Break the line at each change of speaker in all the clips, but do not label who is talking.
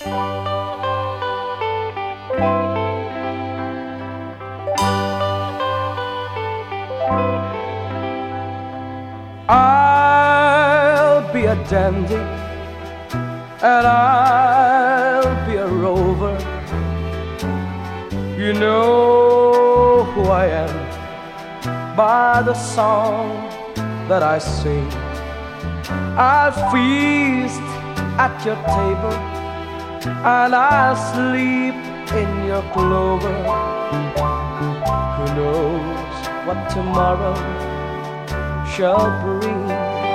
I'll be a dandy and I'll be a rover. You know who I am by the song that I sing. I'll feast at your table and I'll sleep in your clover. Who knows what tomorrow shall bring?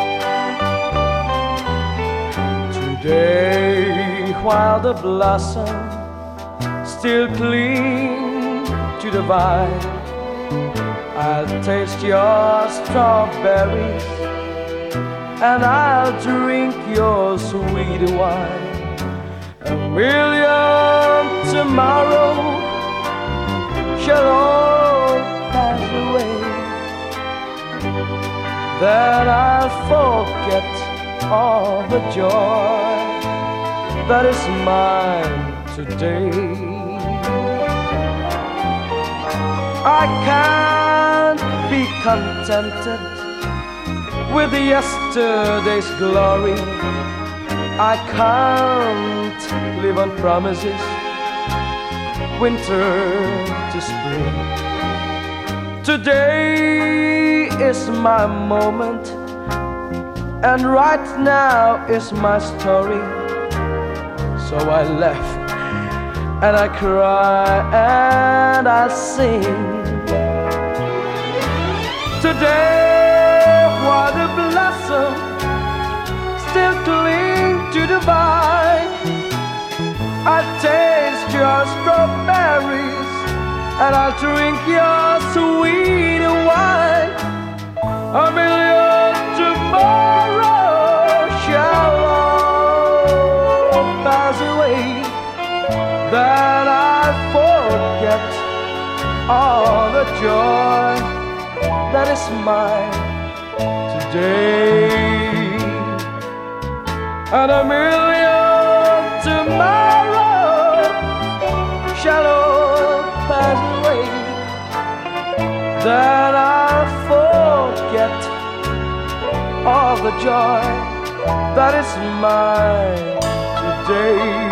Today, while the blossoms still cling to the vine, I'll taste your strawberries and I'll drink your sweet wine. A million tomorrows shall all pass away, then I'll forget all the joy that is mine today. I can't be contented with yesterday's glory. I can't live on promises, winter to spring. Today is my moment, and right now is my story. So I laugh and I cry and I sing. Today, while the blossoms still cling to the vine, I taste your strawberries and I'll drink your sweet wine. A million tomorrows shall all pass away, then I'll forget all the joy that is mine today. And a million tomorrows shall all pass away, then I'll forget all the joy that is mine today.